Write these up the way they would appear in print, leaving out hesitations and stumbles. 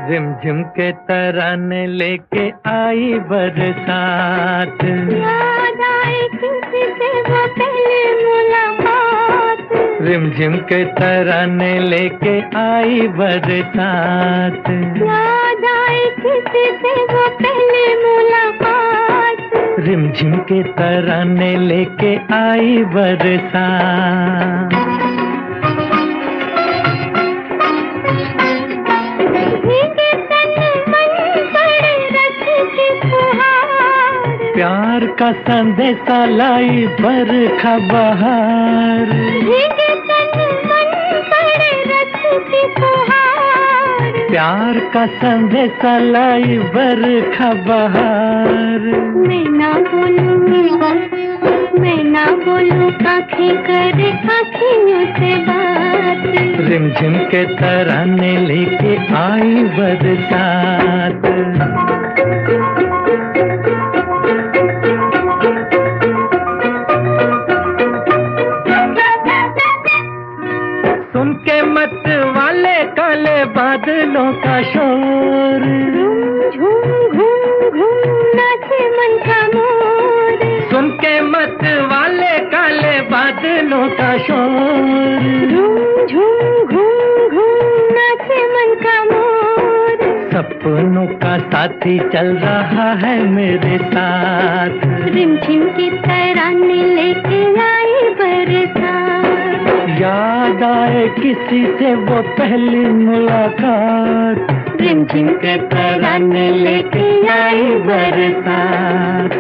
रिमझिम के तराने लेके आई बरसात, याद आए किसी से वो पहली मुलाकात। रिमझिम के तराने लेके आई बरसात, याद आए किसी से वो पहली मुलाकात। रिमझिम के तराने लेके आई बरसात। प्यार का संदेशा लाई बरखा बहार, प्यार का संदेशा लाई बरखा बहार। मैं ना बोलूं आँखें करे आँखियों से बात। रिमझिम के तराने लेके आई बरसात, सुन के मत वाले काले बादलों का शोर, झूम घूम घूम नाचे मन का मोर। सुन के मत वाले काले बादलों का शोर, झूम घूम घूम नाचे मन का मोर। सपनों का साथी चल रहा है मेरे साथ, रिमझिम की तराने लेके आई बरसात। याद आए किसी से वो पहली मुलाकात, रिमझिम के तराने लेके आई बरसात।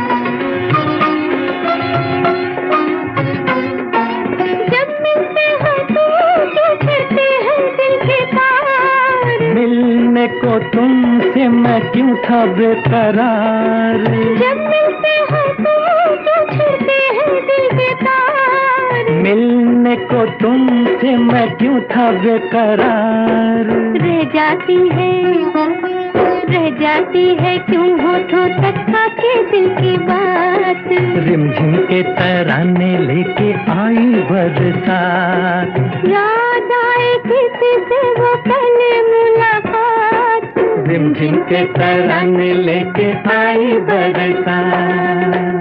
जब मिलते हैं तो छूटते हैं दिल के तार। मिलने को तुमसे मैं क्यों था बेकरार, जब मिलते हैं तो छूटते हैं दिल के तार। मिलने को तुमसे मैं क्यों था बेकरार। रह जाती है क्यों होठों तक आके दिल की बात। रिमझिम के तराने लेके आई बरसात, याद आए किसी से वो पहली मुलाकात। रिमझिम के तराने लेके आई बरसात।